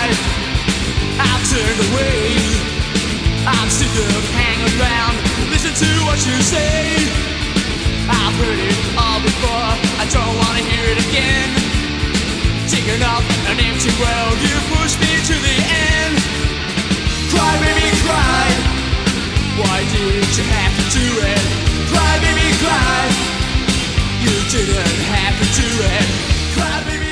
life. I've turned away. I'm sick of hanging around. Listen to what you say. I've heard it all before. I don't wanna hear it again. Taking up an empty well, you push me to the end. Cry, baby, cry. Why did you have to do it? Cry, baby, cry. You didn't have to do it. Cry, baby.